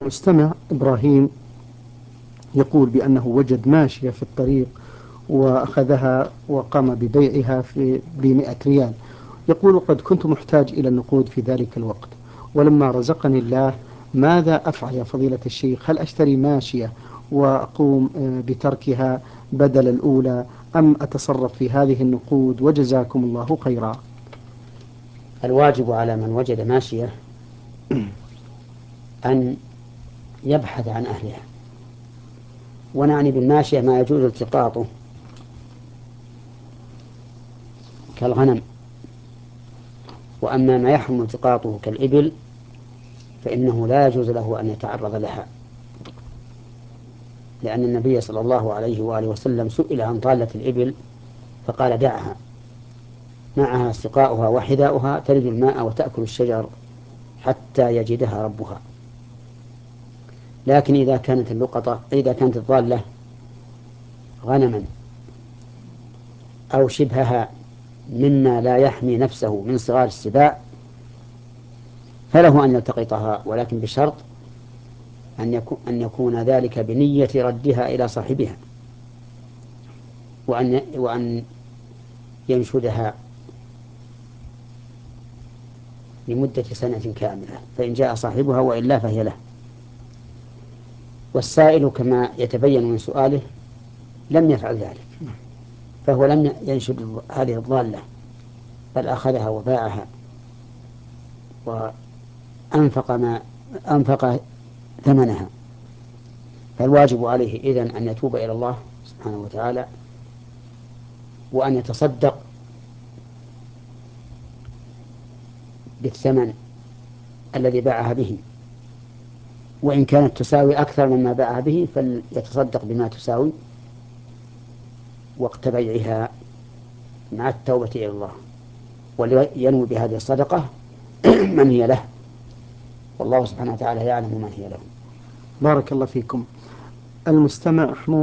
المستمع إبراهيم يقول بأنه وجد ماشية في الطريق وأخذها وقام ببيعها ب100 ريال. يقول: قد كنت محتاج إلى النقود في ذلك الوقت، ولما رزقني الله ماذا أفعل يا فضيلة الشيخ؟ هل أشتري ماشية وأقوم بتركها بدل الأولى، أم أتصرف في هذه النقود؟ وجزاكم الله خيرا. الواجب على من وجد ماشية أن يبحث عن أهلها، ونعني بالماشية ما يجوز التقاطه كالغنم، وأما ما يحرم التقاطه كالإبل فإنه لا يجوز له أن يتعرض لها، لأن النبي صلى الله عليه وآله وسلم سئل عن ضالة الإبل فقال: دعها، معها سقاؤها وحذاؤها، تلد الماء وتأكل الشجر حتى يجدها ربها. لكن إذا كانت الضالة غنما أو شبهها مما لا يحمي نفسه من صغار السباع فله أن يلتقطها، ولكن بشرط أن يكون ذلك بنية ردها إلى صاحبها، وأن ينشدها لمدة سنة كاملة، فإن جاء صاحبها وإلا فهي له. والسائل كما يتبين من سؤاله لم يفعل ذلك، فهو لم ينشد هذه الضالة، بل أخذها وباعها وأنفق ثمنها. فالواجب عليه إذن أن يتوب إلى الله سبحانه وتعالى، وأن يتصدق بالثمن الذي باعها به، وإن كانت تساوي أكثر مما باعها به فليتصدق بما تساوي وقت بيعها مع التوبة إلى الله، ولينوي بهذه الصدقة من هي له، والله سبحانه وتعالى يعلم من هي له. بارك الله فيكم. المستمع